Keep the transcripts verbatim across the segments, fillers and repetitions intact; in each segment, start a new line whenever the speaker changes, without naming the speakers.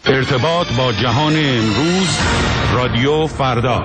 ارتباط با جهان امروز، رادیو فردا.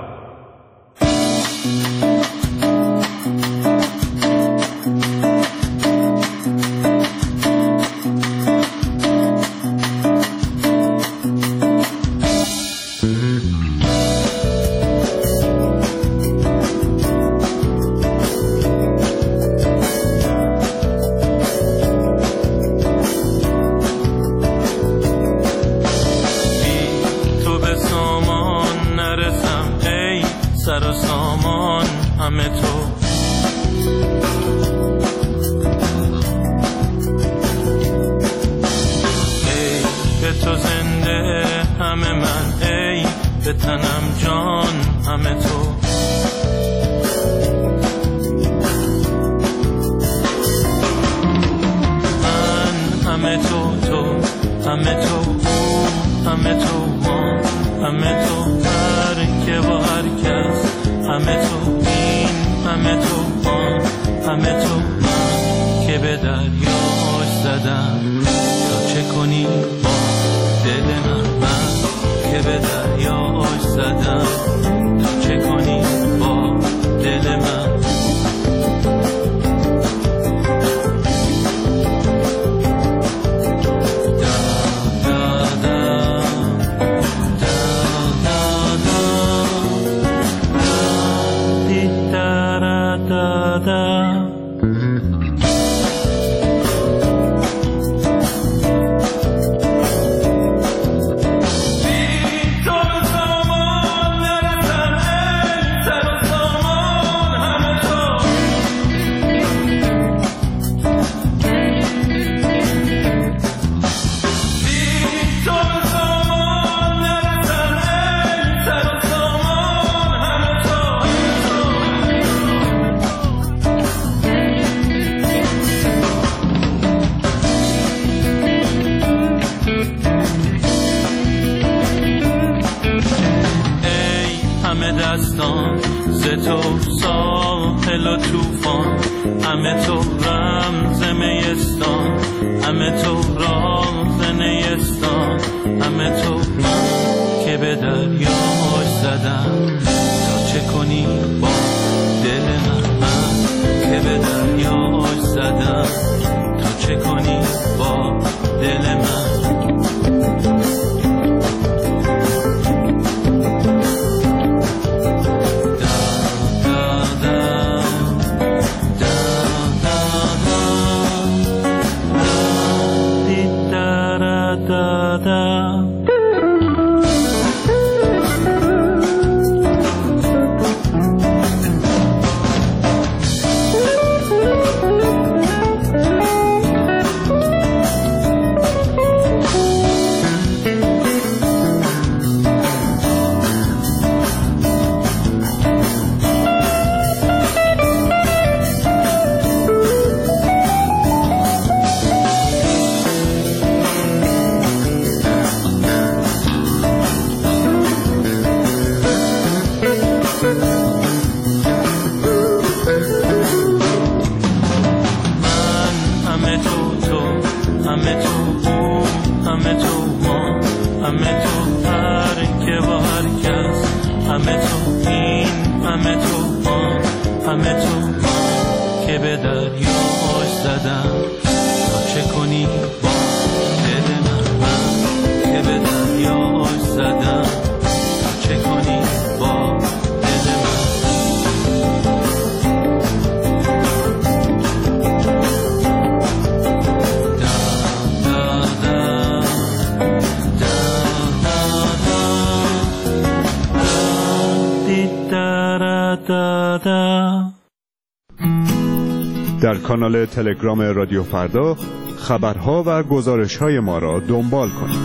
در کانال تلگرام رادیو فردا خبرها و گزارش‌های ما را دنبال کنید.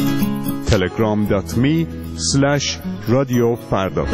تلگرام دات می اسلش رادیو فردا.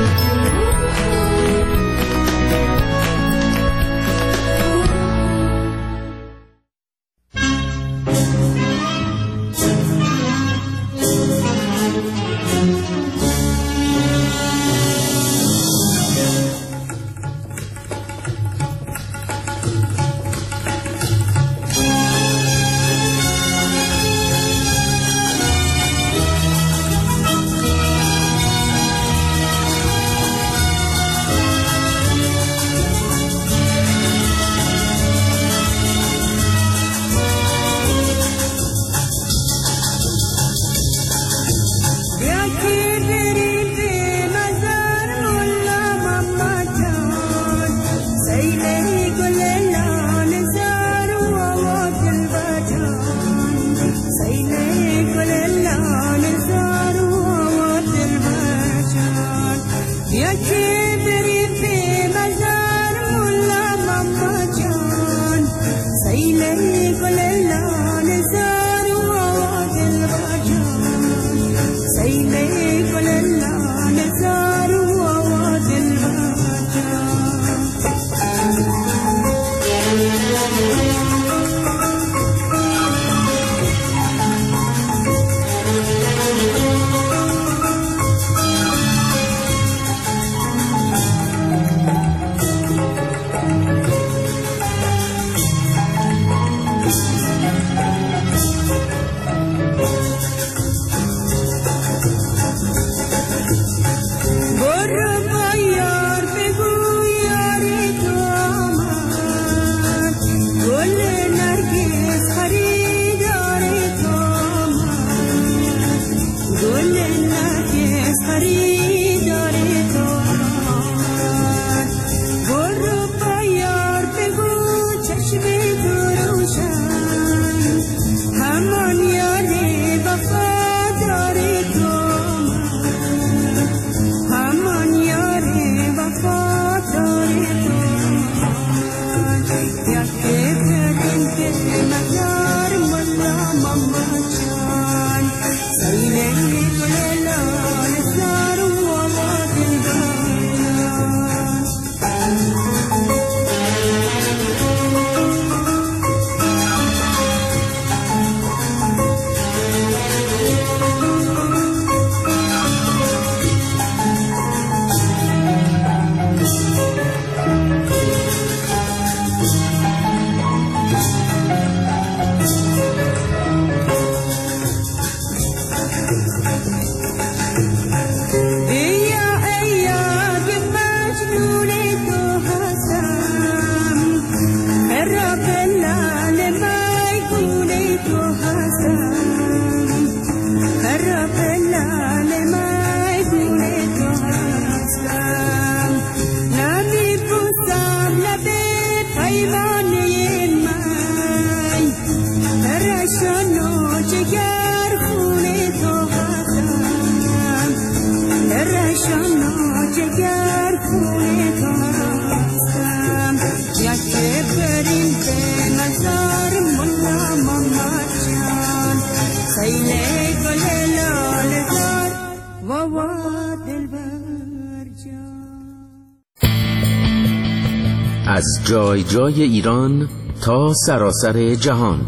از جای جای ایران تا سراسر جهان.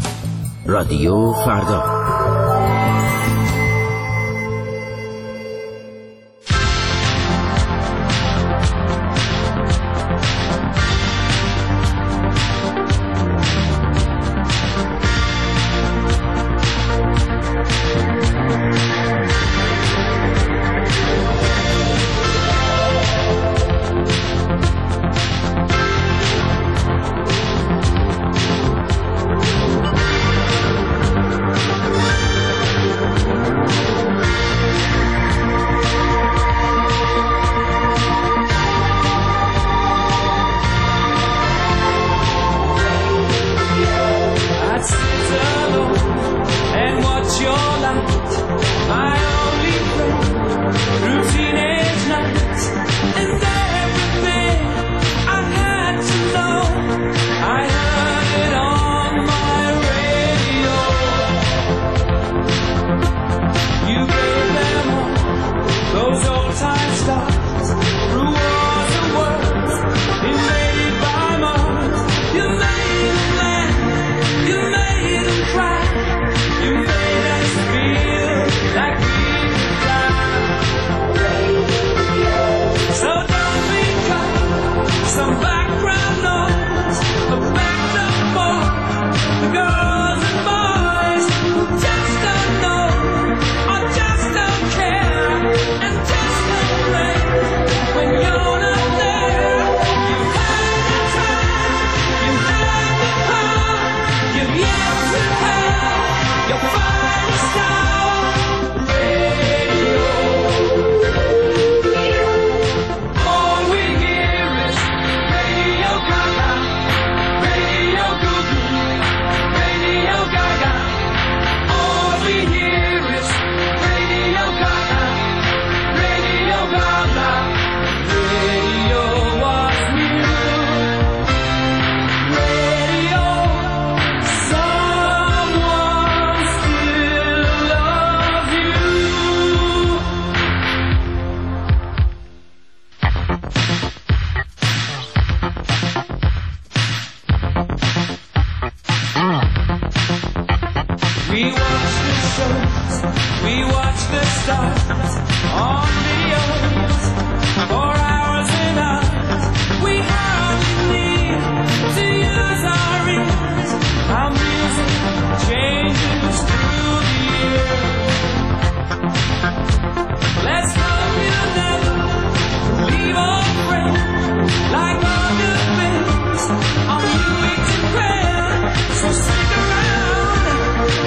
رادیو فردا.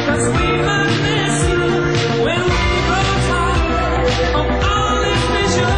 When we grow tired of all this vision.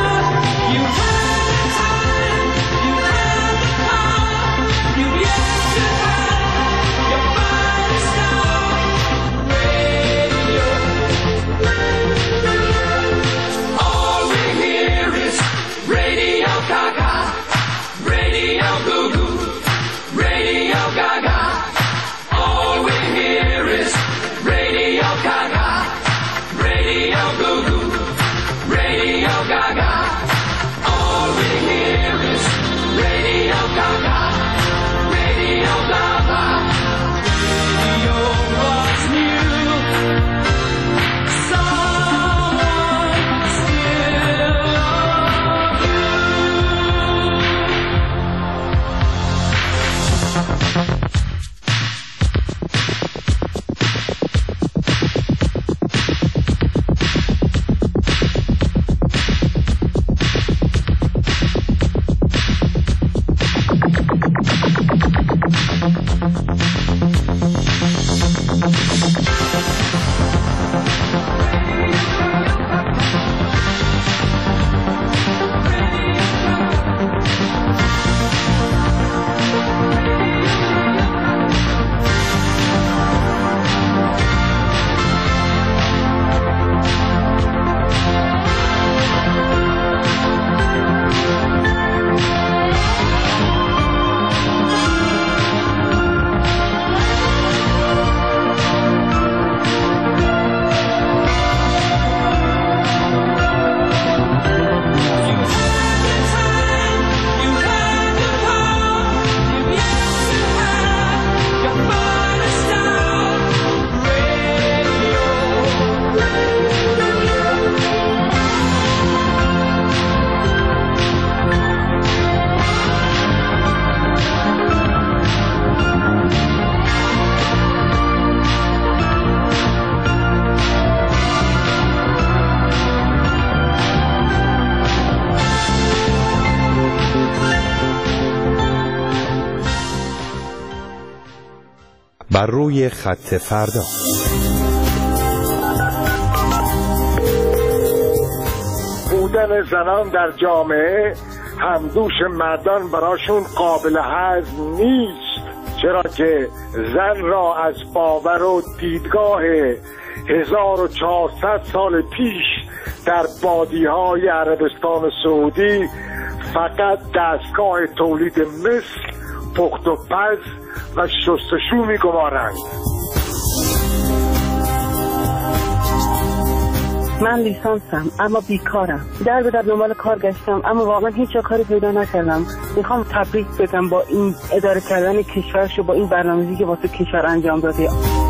بر روی خط فردا.
بودن زنان در جامعه همدوش مردان براشون قابل هضم نیست، چرا که زن را از باور و دیدگاه هزار و چهارصد سال پیش در بادی‌های عربستان سعودی فقط دستگاه تولید مثل، پخت و پز و شستشو می‌گمارند.
من لیسانسم اما بیکارم. در به در دنبال کار گشتم اما واقعا هیچ جا کاری پیدا نکردم. میخوام تبریک بگم با این اداره کردن کشورش و با این برنامه‌ریزی که واسه کشور انجام داده.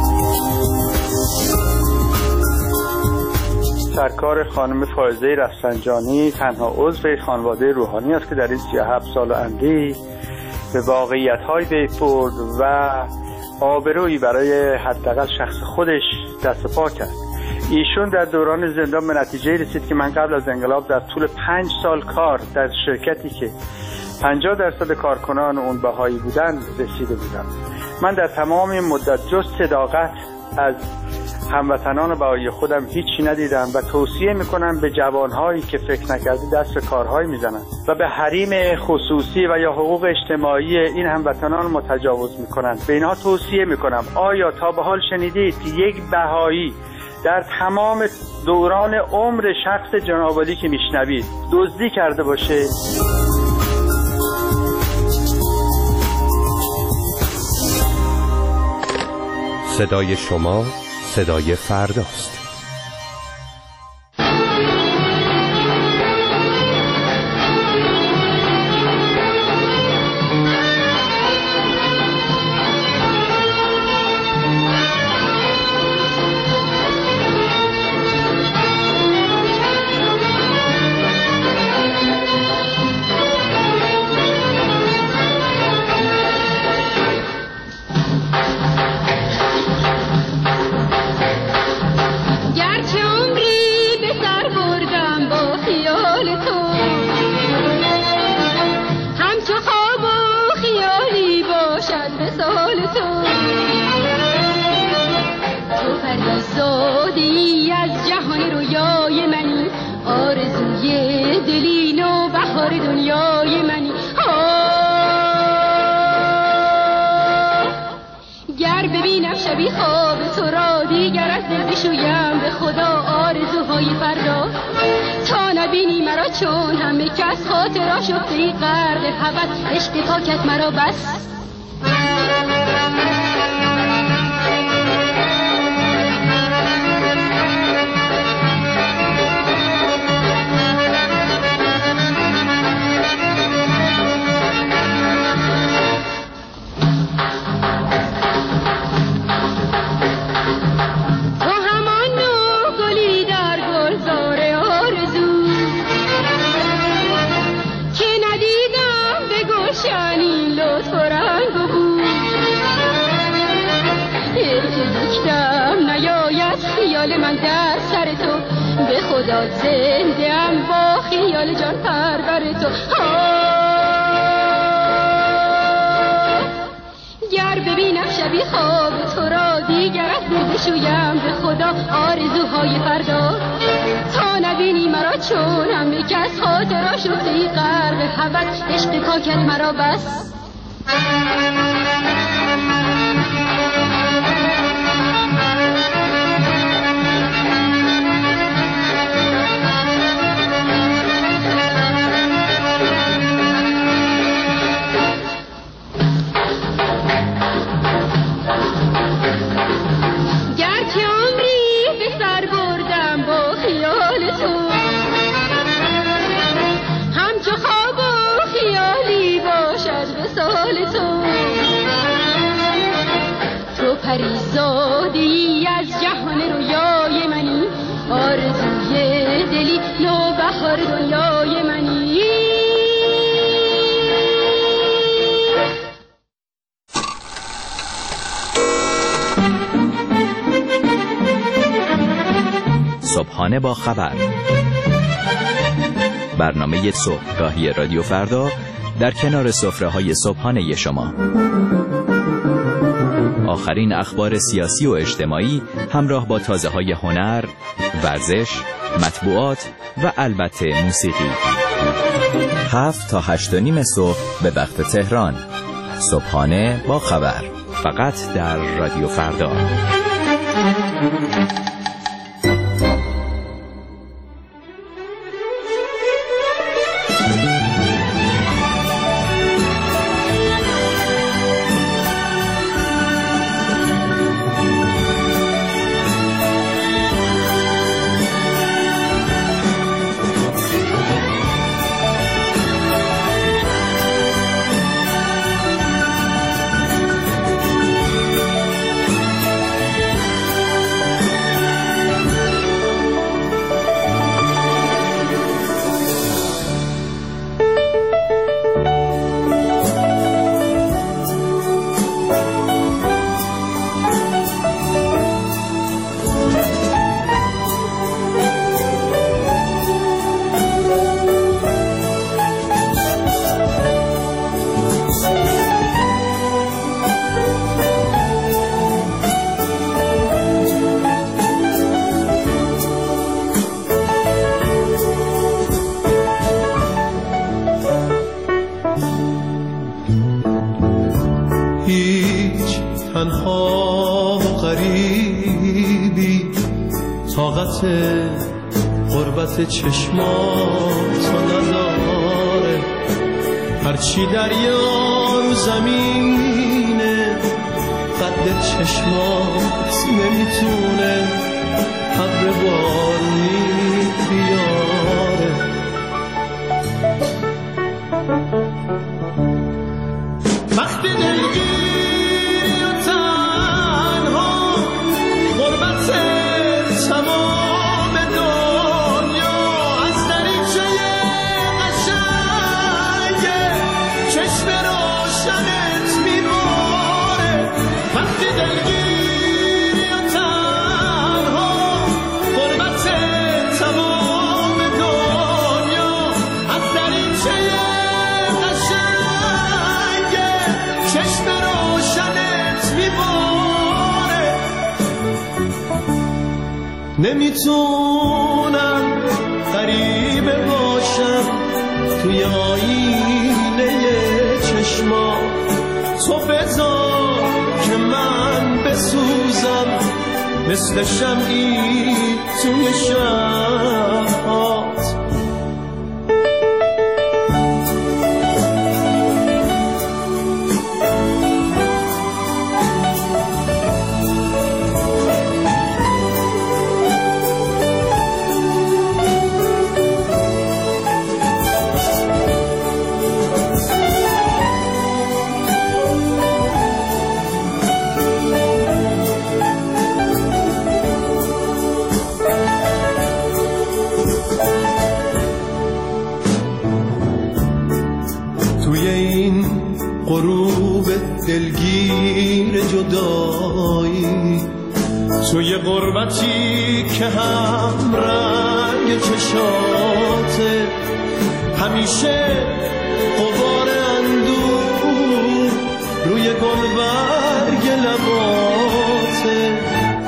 سرکار خانم فائزه رفسنجانی تنها عضو خانواده روحانی است که در این سی و هفت سال اندی به واقعیت‌های پی برد و آبرویی برای حداقل شخص خودش دست پا کرد. ایشون در دوران زندان به نتیجه رسید که من قبل از انقلاب در طول پنج سال کار در شرکتی که پنجاه درصد کارکنان اون بهایی بودن رسیده بودم. من در تمام این مدت جز صداقت از هموطنان بهایی خودم هیچی ندیدم و توصیه میکنم به جوانهایی که فکر نکردی دست به کارهایی میزنن و به حریم خصوصی و یا حقوق اجتماعی این هموطنان متجاوز میکنن، به اینها توصیه میکنم آیا تا به حال شنیدید که یک بهایی در تمام دوران عمر شخص جناب عالی که میشنوید دزدی کرده باشه؟
صدای شما صدای فرداست.
چون همه کس خاطر شفته غرق هوس عشق پاکت مرا بس. من در سر تو به خدا زنده ام با خیال جان پرور تو. گر ببینم شبی خواب تو را دیگر از دل بشویم به خدا آرزوهای فردا. تا نبینی مرا چون همه کس خاطر شفته غرق هوس عشق پاکت مرا بس. پریزادی از جهان رویای منی، آرزوی دلی نوبهار دنیای منی.
صبحانه با خبر، برنامه صبحگاهی رادیو فردا در کنار سفره‌های صبحانه شما. آخرین اخبار سیاسی و اجتماعی همراه با تازه‌های هنر، ورزش، مطبوعات و البته موسیقی. هفت تا هشت و نیم صبح به وقت تهران. صبحانه با خبر، فقط در رادیو فردا.
تنها غریبی طاقت غربت چشماتو نداره، هرچی دریا رو زمینه قد چشمات نمیتونه ابر بارونی بیاره. وقتی دلگیری و تنها غربت تمام دنیا از دریچه قشنگه چشم روشنت میباره. وقتی دلگیری و تنها غربت تمام دنیا از دریچه چشم روشنت میباره. نمیتونم غریبه باشم توی آینه چشما، تو بذار که من بسوزم مثل شمعی توی شبات. غروب دلگیر جدایی توی غربتی که هم رنگ چشاته، همیشه غبار اندوه روی گلبرگ لباته.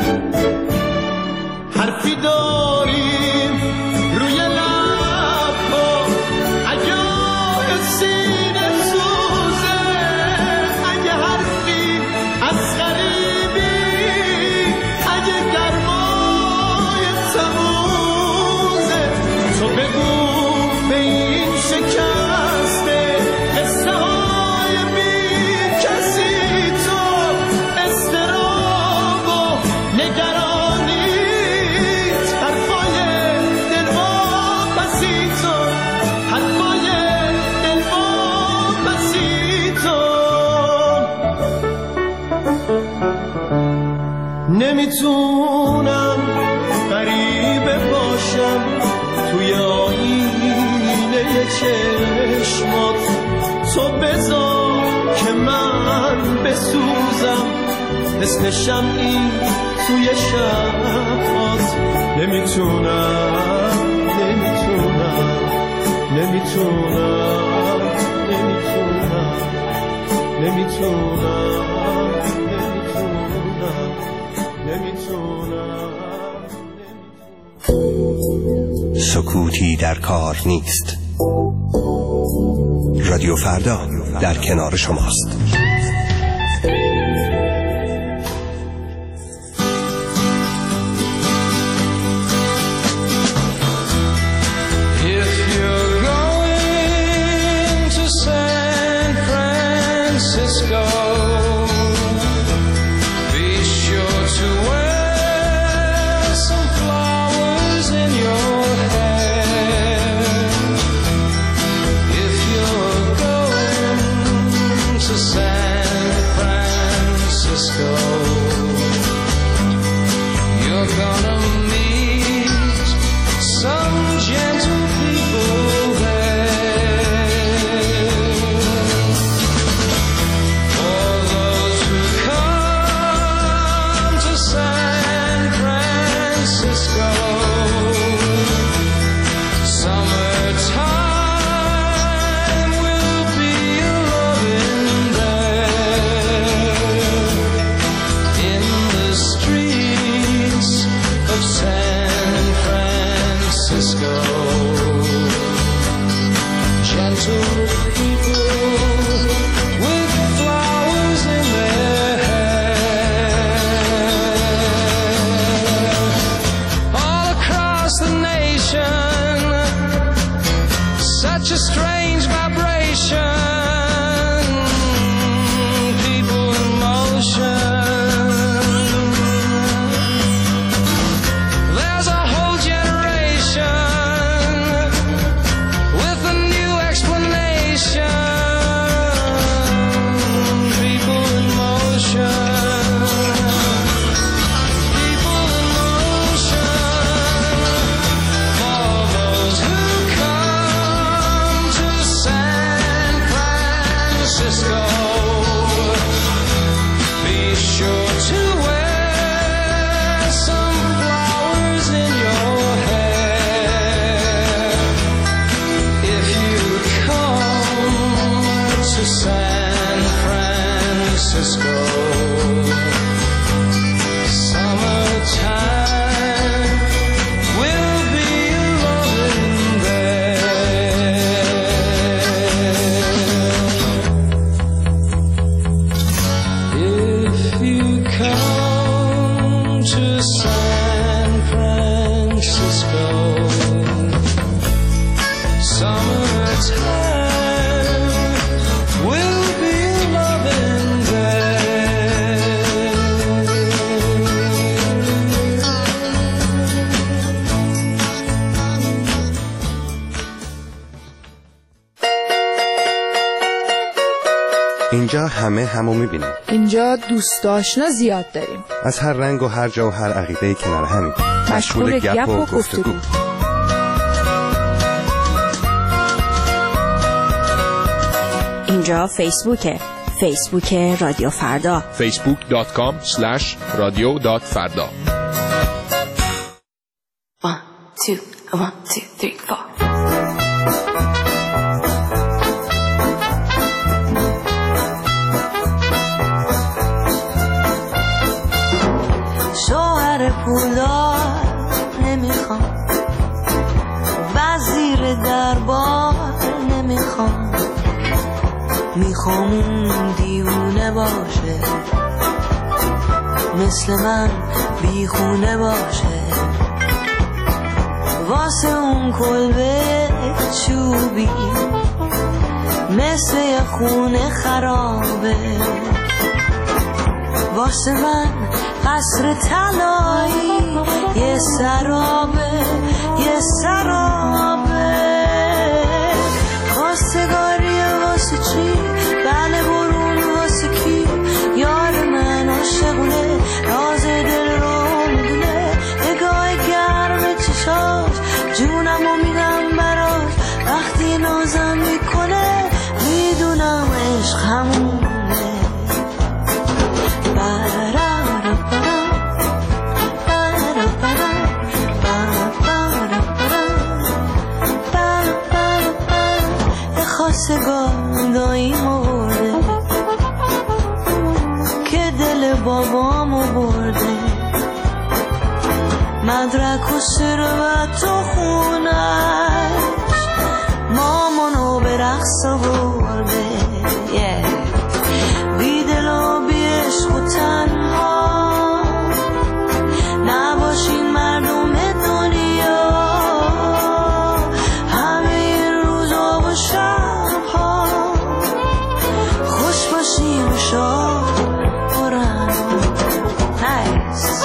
حرفی داریم روی لبها اگه سینه سوزه، اگه حرفی از غریبی، اگه گرمای تموزه، تو بگو به این شکسته قصه های بی کسی، تو استراب و نگرانی حرفای دلواپسی، تو حرفای دلواپسی، تو نمیتونم غریبه باشم توی آینه چشمات، تو بذار که من بسوزم مثل شمعی توی شبات. نمیتونم نمیتونم نمیتونم نمیتونم نمیتونم نمیتونم نمیتونم نمیتونم
سکوتی در کار نیست. رادیو فردا در کنار شماست. اینجا همه همو میبینیم.
اینجا دوست آشنا زیاد داریم.
از هر رنگ و هر جا و هر عقیده کنار همین.
مشغول گپ و گفتگو.
اینجا فیسبوکه. فیسبوک رادیو فردا.
فیسبوک دات کام اسلش رادیو دات فردا.
one two one two three four.
شوهر پولدار نمیخوام، وزیر دربار نمیخوام، میخوام اون دیوونه باشه، مثل من بیخونه باشه، واسه اون کلبه چوبی مثل یه خونه خرابه، واسه من قصر طلایی یه سرابه یه سرابه، خواستگاری واسه چی؟ بله برون واسه کی؟ یار من عاشقونه، راز دل رو میدونه، نگاه گرم چشاش جونمو میدم براش، وقتی نازم میکنه میدونم عشق همونه. خواستگاری مورده که دل بابامو ثروت و خونش مامانو به رقص آورده بی دل و بی عشق و تنها نباشین مردم دنیا همه روزا و شبها خوش باشین و شاد برن نایس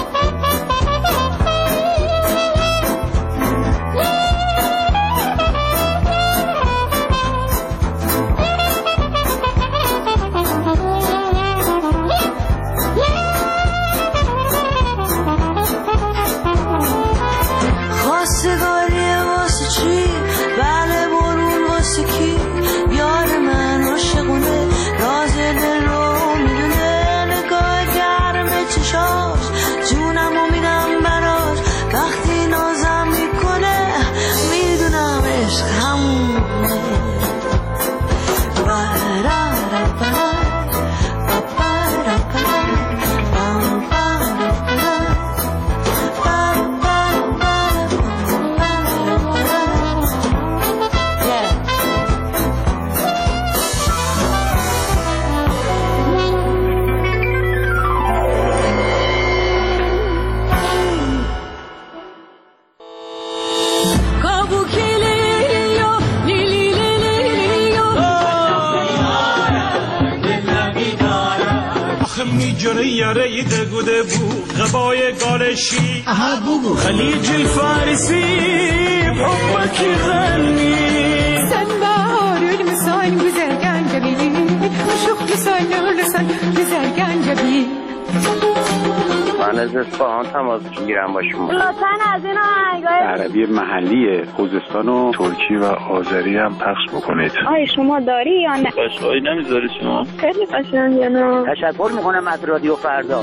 یاره دگوده بو غبای گالشی خلیج الفارسی بحبك يغني
sen baharül müsayn güzel gencebi Uşuk müsayn lüsen güzel gencebi
من از اصفهان تماس میگیرم با شما.
لطفاً از این آهنگای
عربی محلی خوزستان و ترکی و آذری هم پخش بکنید.
آیا شما داری یا نه؟
قشقایی نمیذاری شما؟
خیلی قشنگه نه.
تشکر میکنم از رادیو فردا.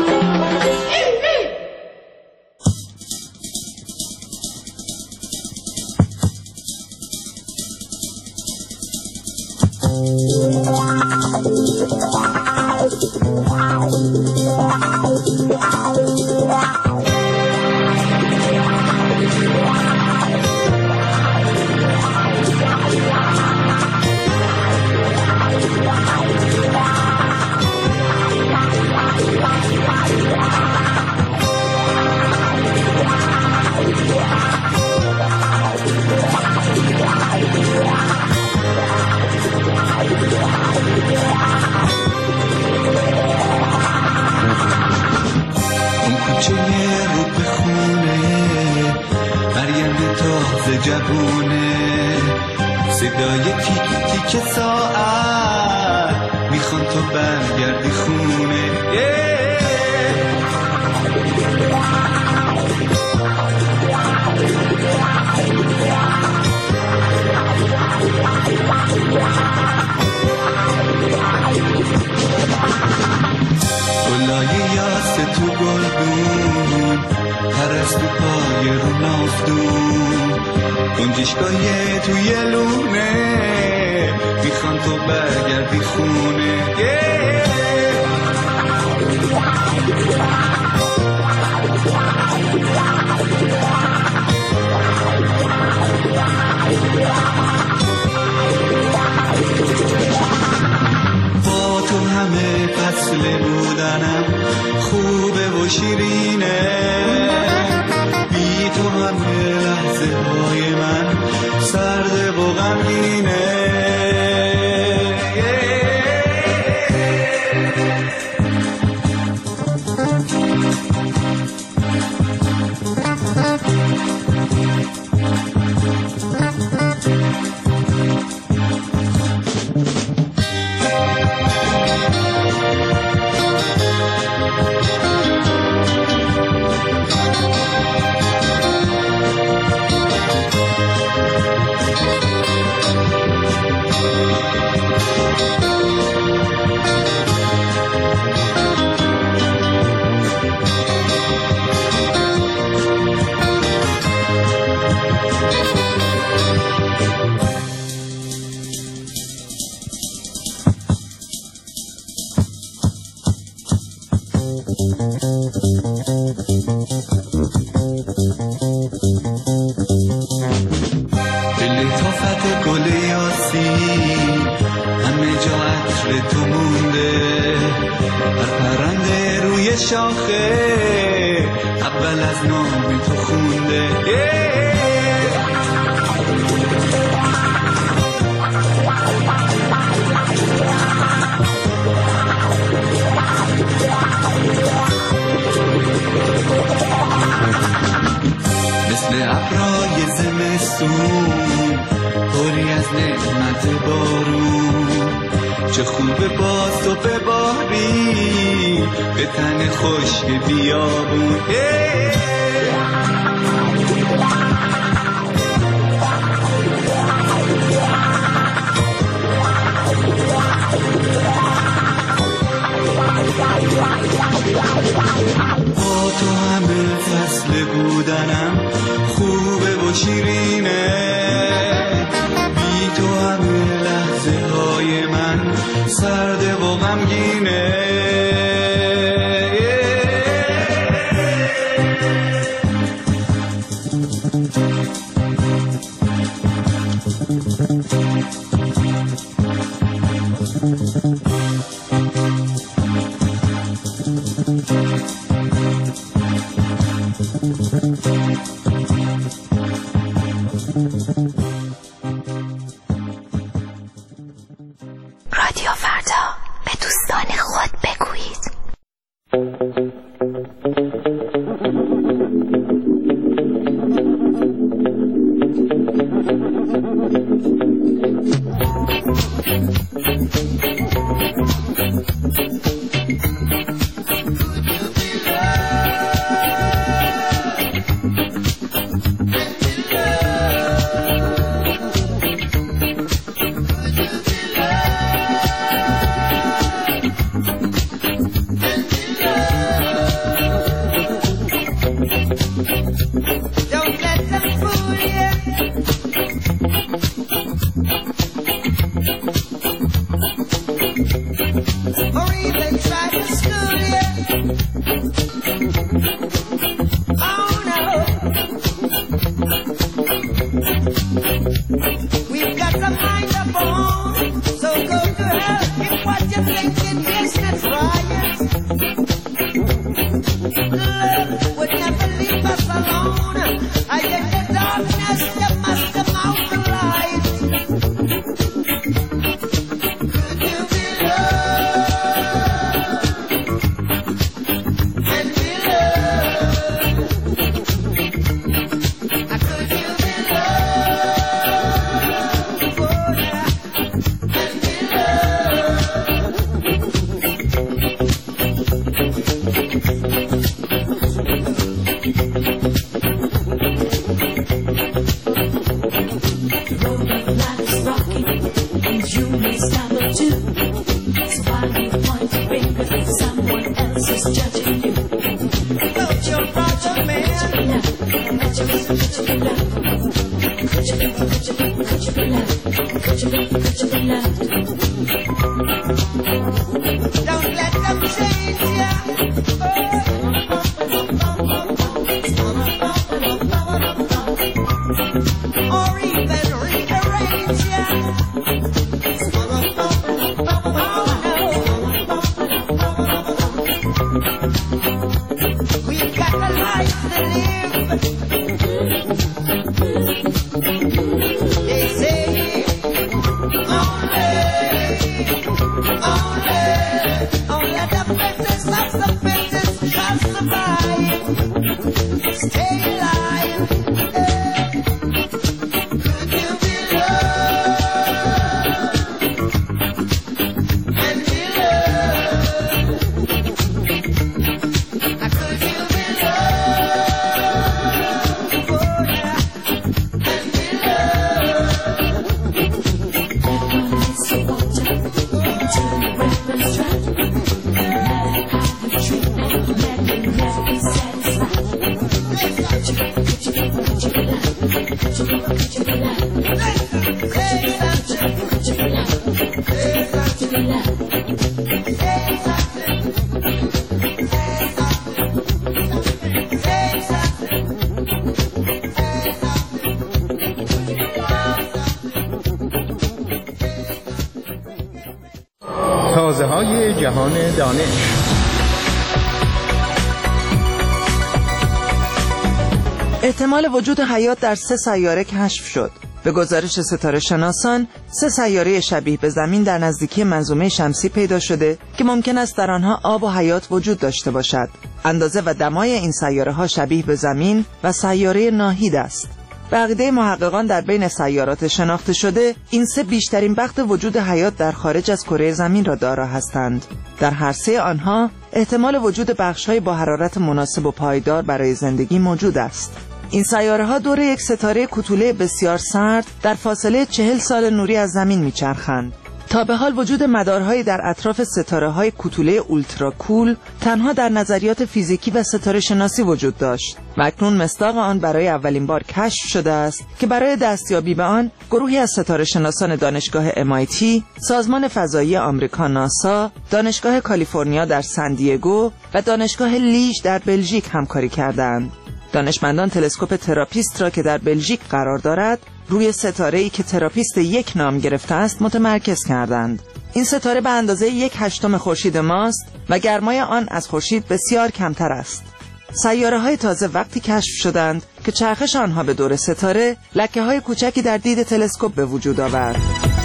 جوونه صدای تیک تیک ساعت میخوان تو برگردی خونه گلای یاس تو گلدون پرست تو پای رو نافتون گنجشگاه توی لونه میخوان تو برگردی خونه با تو همه فصل بودنم خوبه و شیرینه بی تو همه لحظه های من سرده و غمگینه به لطافت گل یاسی همه جا عطر تو مونده، هر پرنده روی شاخه اول از نام تو خونده. مثل ابرای زمستون پری از نعمت بارون، چه خوبه باز تو بباری به تن خشک بیابون. با تو همه فصل بودنم خوبه و شیرینه، بی تو همه لحظه های من سرده و غمگینه.
رادیو فردا، به دوستان خود بگویید.
جهان دانش.
احتمال وجود حیات در سه سیاره کشف شد. به گزارش ستاره شناسان، سه سیاره شبیه به زمین در نزدیکی منظومه شمسی پیدا شده که ممکن است در آنها آب و حیات وجود داشته باشد. اندازه و دمای این سیاره ها شبیه به زمین و سیاره ناهید است. به عقیده محققان در بین سیارات شناخته شده، این سه بیشترین بخت وجود حیات در خارج از کره زمین را دارا هستند. در هر سه آنها احتمال وجود بخش‌های با حرارت مناسب و پایدار برای زندگی موجود است. این سیاره ها دور یک ستاره کوتوله بسیار سرد در فاصله چهل سال نوری از زمین میچرخند. تا به حال وجود مدارهایی در اطراف ستاره های کوتوله اولترا کول تنها در نظریات فیزیکی و ستاره شناسی وجود داشت و اکنون مصداق آن برای اولین بار کشف شده است که برای دستیابی به آن گروهی از ستاره شناسان دانشگاه ام آی تی، سازمان فضایی آمریکا ناسا، دانشگاه کالیفرنیا در سن دیگو و دانشگاه لیژ در بلژیک همکاری کردند. دانشمندان تلسکوپ تراپیست را که در بلژیک قرار دارد روی ستاره‌ای که تراپیست یک نام گرفته است متمرکز کردند. این ستاره به اندازه یک هشتم خورشید ماست و گرمای آن از خورشید بسیار کمتر است. سیاره‌های تازه وقتی کشف شدند که چرخش آنها به دور ستاره لکه‌های کوچکی در دید تلسکوپ به وجود آورد.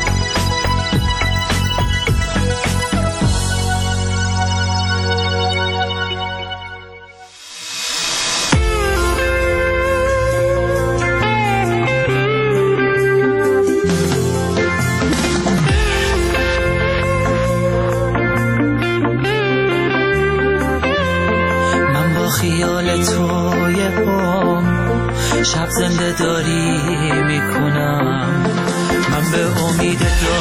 خیال توی هم شب زنده داری میکنم، من به امید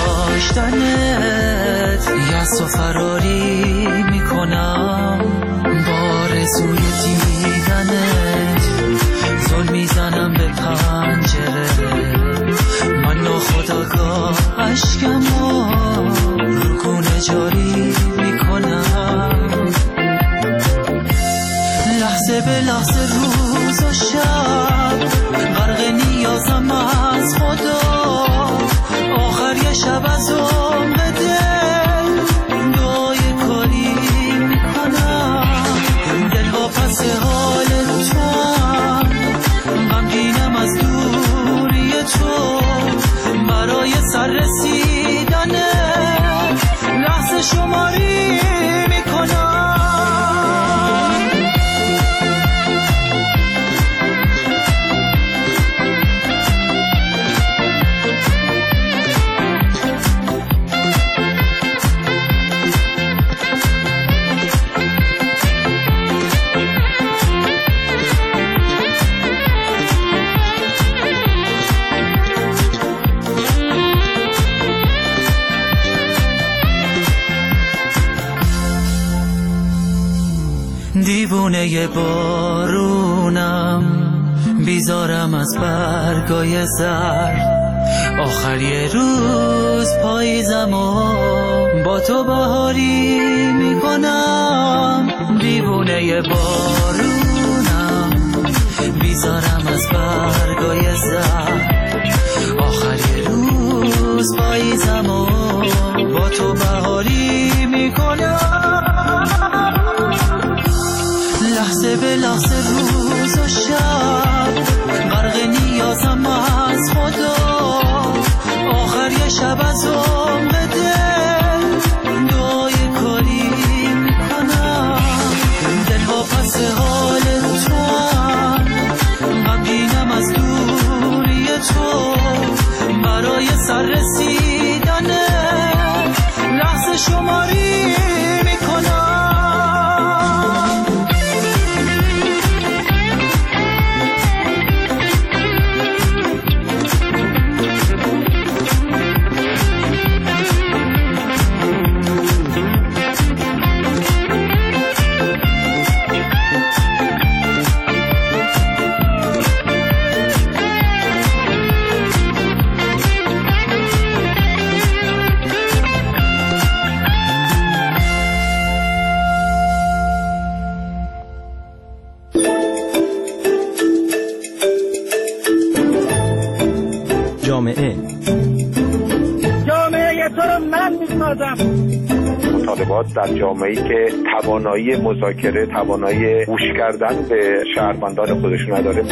داشتنت یأس و فراری میکنم، با آرزوی دیدنت زل میزنم به پنجره، من ناخودآگاه اشکمو رو گونه جاری میکنم، لحظه به لحظه روز و شب غرق نیازم از خدا، آخر یه شب از عمر دل دعای کاری میکنم، دل ها پس حال تو غمگینم از دوری تو، برای سر رسیدن لحظه شماری میکنم. دیوونه بارونم بیزارم از برگای زرد، آخر یه روز پاییزم و با تو بهاری میکنم، دیوونه بارونم بیزارم از برگای زرد، آخر یه روز پاییزم و با تو بهاری میکنم، لحظه به لحظه روز و شب غرق نیازم از خدا، آخر یه شب از عمر دل دعای کاری میکنم، دل ها پس حال تو غمگینم از دوری تو، برای سر رسیدن لحظه شماری میکنم.
جامعه جامعه تو رو من میسازم،
مطالبات در جامعه‌ای که توانایی مذاکره، توانایی گوش کردن به شهروندان خودشون نداره.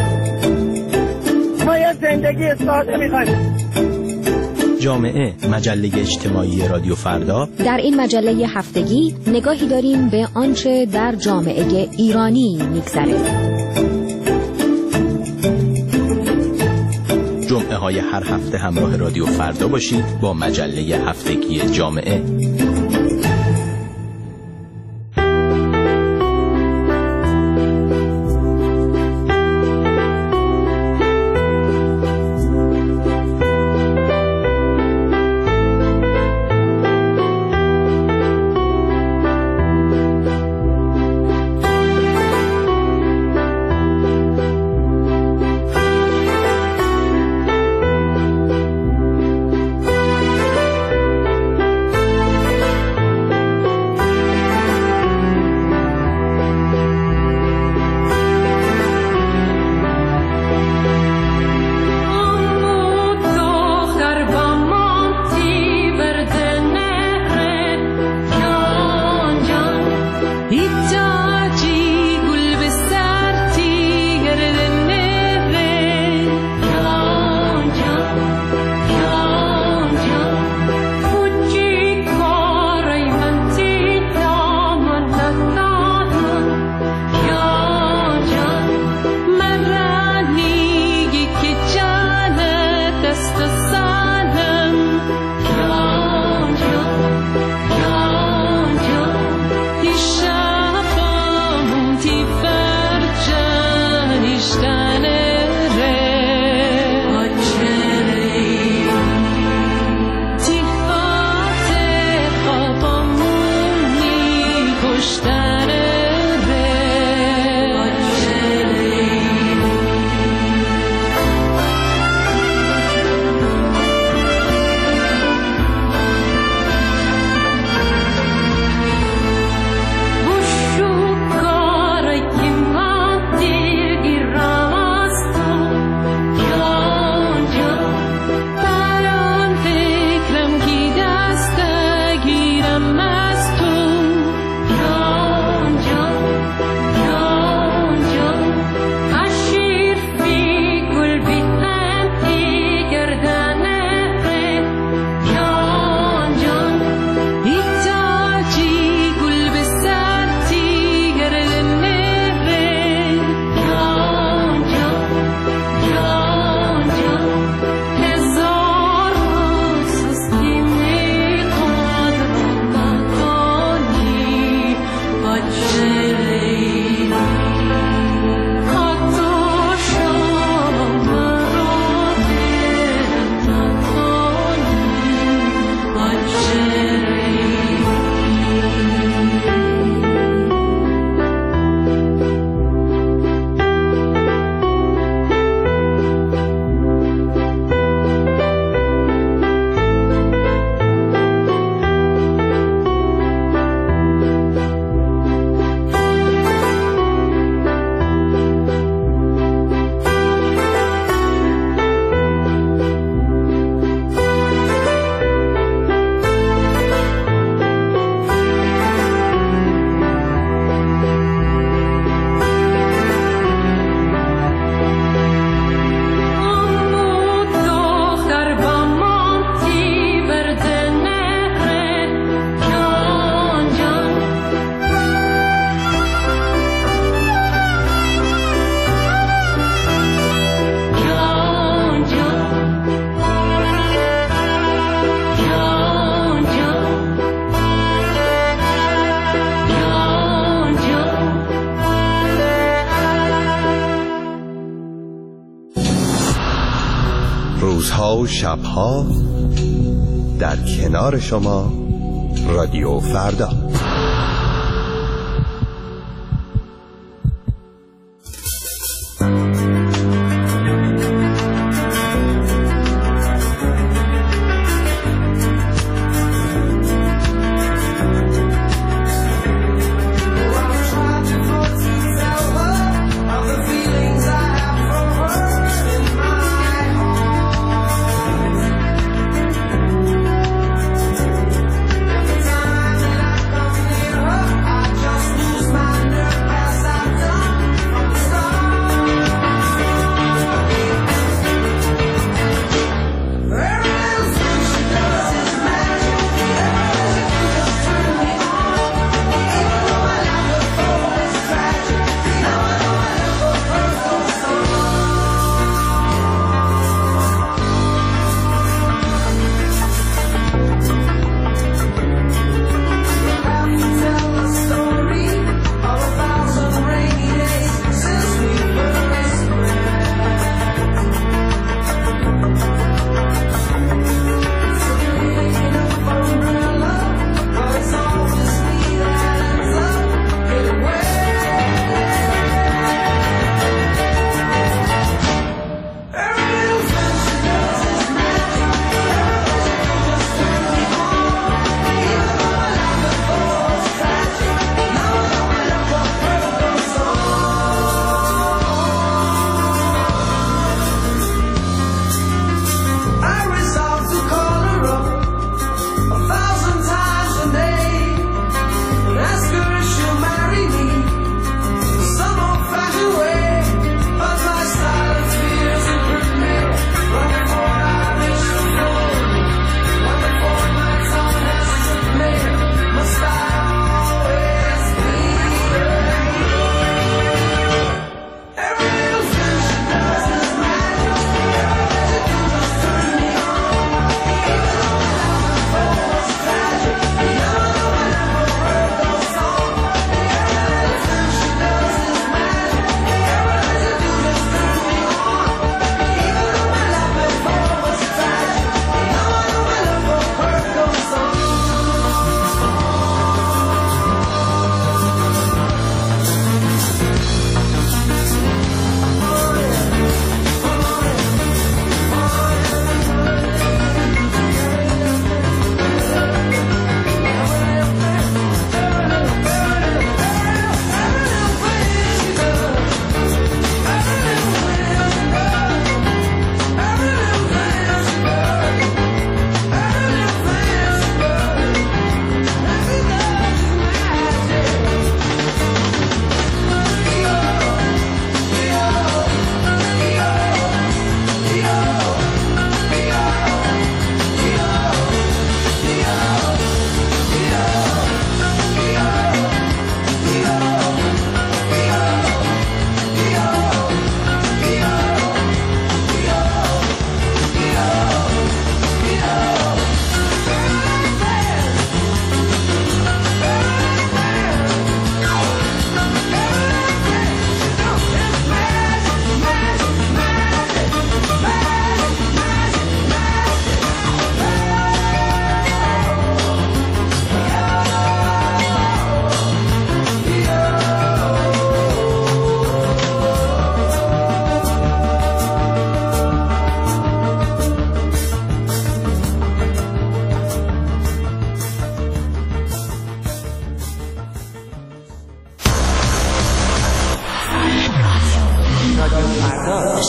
ما یه زندگی ساده می‌خوایم.
جامعه، مجله اجتماعی رادیو فردا.
در این مجله هفتگی نگاهی داریم به آنچه در جامعه ایرانی می‌گذره.
جمعه های هر هفته همراه رادیو فردا باشید با مجله هفتگی جامعه.
روزها و شبها در کنار شما رادیو فردا.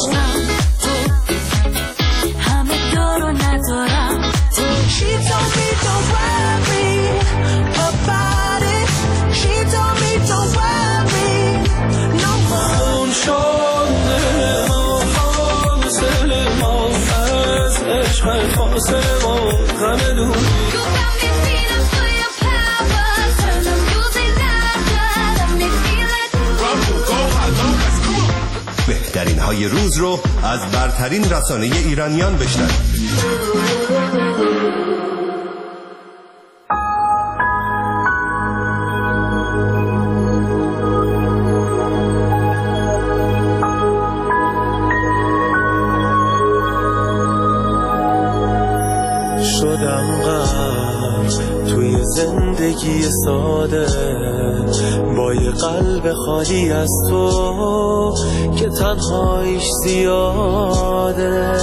عشقم تو همه دار و ندارم تو. She told me don't worry about it. She told me don't worry no more.
خون شد دل ما حاصل ما از عشق فاصله ما غم دوری.
بهترین های روز رو از برترین رسانه ایرانیان بشنوید.
شدم غرق توی زندگی ساده با یه قلب خالی از تو که تنهاییش زیاده.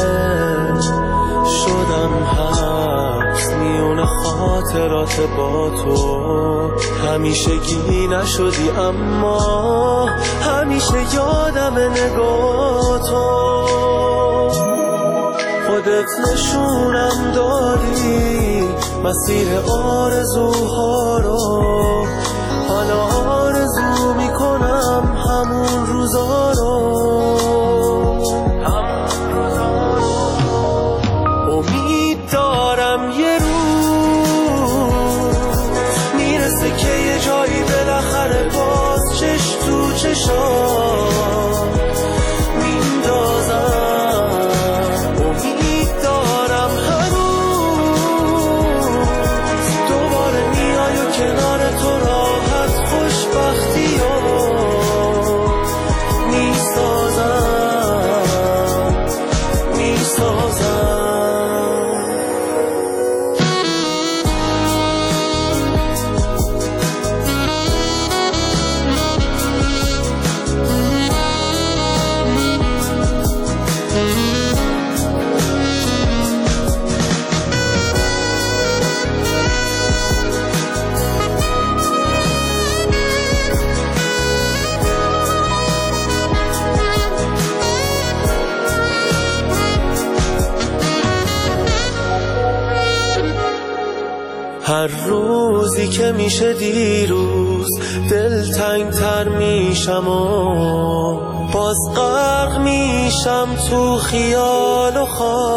شدم حبس میون خاطرات با تو. همیشگی نشدی اما همیشه یادم نگاه تو. خودت نشونم دادی مسیر آرزوها رو. حالا آرزو میکنم همون روزا رو. همون روزا رو. امید دارم یه روز میرسه که یه جایی بالاخره باز چش تو چشام میندازم. کنار تو راحت خوشبختی ها میسازم میسازم. هر روزی که میشه دیروز دلتنگ تر میشم و باز غرق میشم تو خیال و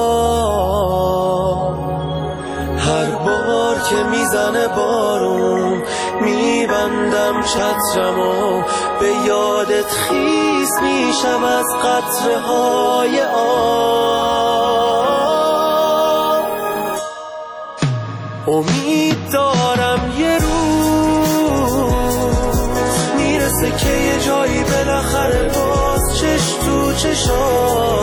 خواب. هر بار که میزنه بارون میبندم چترم و به یادت خیس میشم از قطره های آب. امید دارم یه روز میرسه که یه جایی بالاخره باز چش تو چشام